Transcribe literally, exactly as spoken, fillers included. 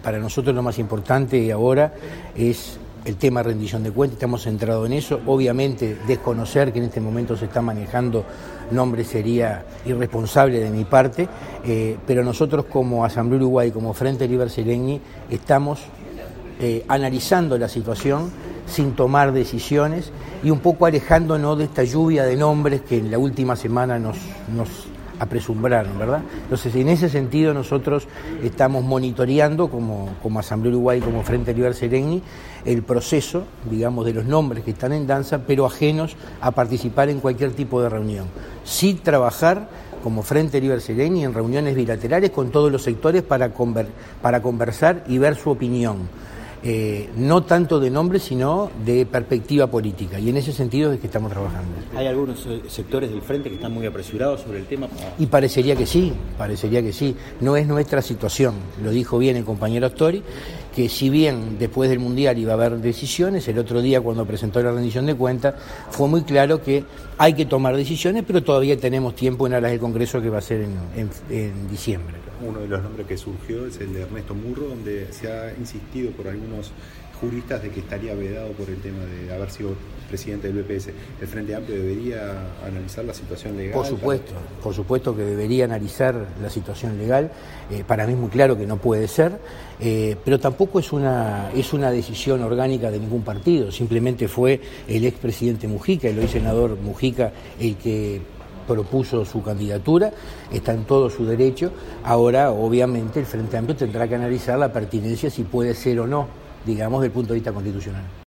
para nosotros lo más importante ahora es el tema de rendición de cuentas, estamos centrados en eso. Obviamente desconocer que en este momento se está manejando nombres sería irresponsable de mi parte, eh, pero nosotros como Asamblea Uruguay, como Frente Liber Seregni, estamos eh, analizando la situación sin tomar decisiones y un poco alejándonos de esta lluvia de nombres que en la última semana nos, nos apresumbraron, ¿verdad? Entonces, en ese sentido nosotros estamos monitoreando como, como Asamblea Uruguay, como Frente Liber Seregni, el proceso, digamos, de los nombres que están en danza, pero ajenos a participar en cualquier tipo de reunión. Sí trabajar como Frente Liber Seregni en reuniones bilaterales con todos los sectores para, conver, para conversar y ver su opinión. Eh, no tanto de nombre, sino de perspectiva política, y en ese sentido es que estamos trabajando. ¿Hay algunos sectores del Frente que están muy apresurados sobre el tema? Y parecería que sí, parecería que sí. No es nuestra situación, lo dijo bien el compañero Astori, que si bien después del Mundial iba a haber decisiones, el otro día cuando presentó la rendición de cuentas fue muy claro que hay que tomar decisiones, pero todavía tenemos tiempo en aras del Congreso, que va a ser en, en, en diciembre. Uno de los nombres que surgió es el de Ernesto Murro, donde se ha insistido por algunos juristas de que estaría vedado por el tema de haber sido presidente del B P S. ¿El Frente Amplio debería analizar la situación legal? Por supuesto, para... por supuesto que debería analizar la situación legal. Eh, para mí es muy claro que no puede ser, eh, pero tampoco es una, es una decisión orgánica de ningún partido. Simplemente fue el expresidente Mujica, el hoy senador Mujica, el que propuso su candidatura, está en todo su derecho. Ahora, obviamente, el Frente Amplio tendrá que analizar la pertinencia, si puede ser o no, digamos, desde el punto de vista constitucional.